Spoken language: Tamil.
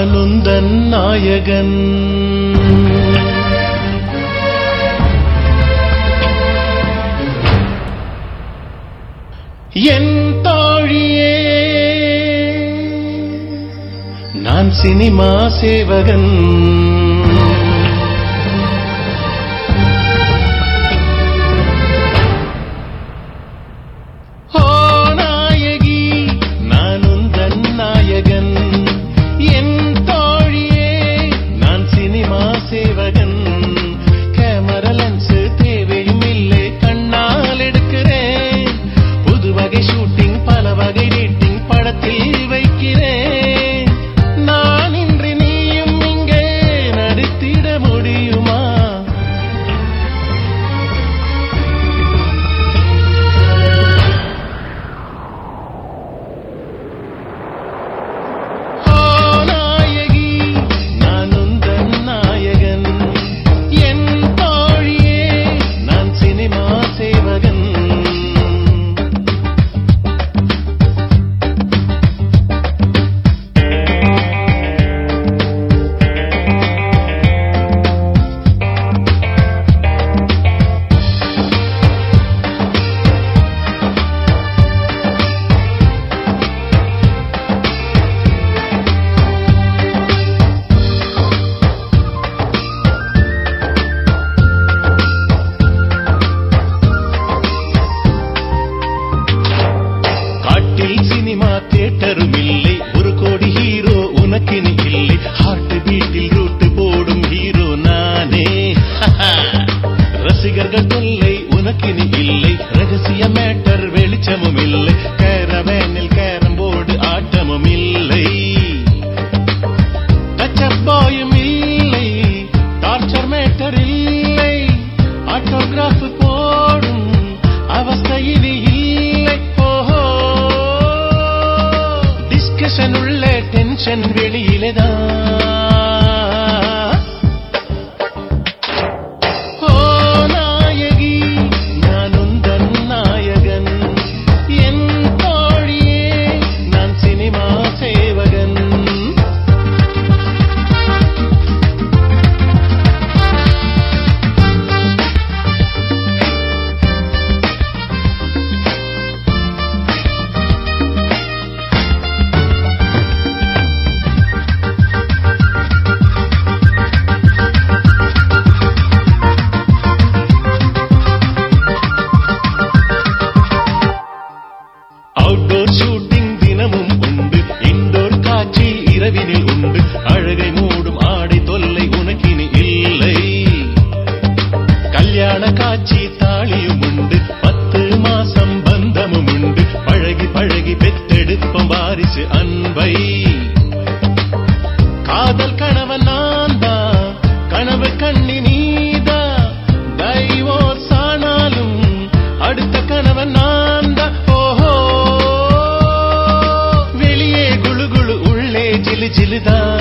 நானுந்தன் நாயகன். என் தோழியே நான் சினிமா சேவகன். ஓ நாயகி நானுந்தன் நாயகன். என் தோழியே நான் சினிமா சேவகன். கேமரா லென்ஸ் தேவையும் இல்லை, கண்ணால் எடுக்கிறேன். புது வகை ஷூட்டிங் பல வகை ரேட்டிங் படத்தில் வைக்கிறேன். நான் இன்று நீயும் இங்கே நடித்திட முடியுமா? ஓ நாயகி நானுந்தன் நாயகன். என் தோழியே நான் சினிமா சேவகன். காட்டில் சினிமா தியேட்டரும் இல்லை, ஒரு கோடி ஹீரோ உனக்கினி இல்லை. ஹார்ட் பீட்டில் ரூட்டு போடும் ஹீரோ நானே. ரசிகர்கள் தொல்லை உனக்கினி இல்லை, ரகசிய மேட்டர் வெளிச்சமும் இல்லை. கேரவேனில் கேரம் போர்டு ஆட்டமும் இல்லை. டச்சப் பாயும் இல்லை, டார்ச்சர் மேட்டர் இல்லை. ஆட்டோகிராஃப் போடும் அவஸ்தையிலே இல்லை. ஓஹோ டிஸ்கஷன் உள்ள டென்ஷன் வெளியிலேதான். ஓ நாயகி நானுந்தன் நாயகன். என் தோழியே நான் சினிமா சேவகன். அவுட்டோர் ஷூட்டிங் தினமும் உண்டு, இன்டோர் காட்சி இரவினில் உண்டு. அழகை மூடும் ஆடை தொல்லை உனக்கினி இல்லை. கல்யாண காட்சி தாலியும் உண்டு, 10 மாசம் பந்தமும் உண்டு. பழகி பழகி பெத்தெடுப்போம் வாரிசு அன்பை. காதல் கணவன் நான் தான், கனவு கண்ணி நீதான். டைவோர்ஸ் ஆனாலும் அடுத்த கணவன் நான் தான். ஓஹோ வெளியே குளு குளு உள்ளே ஜிலு ஜிலுதான்.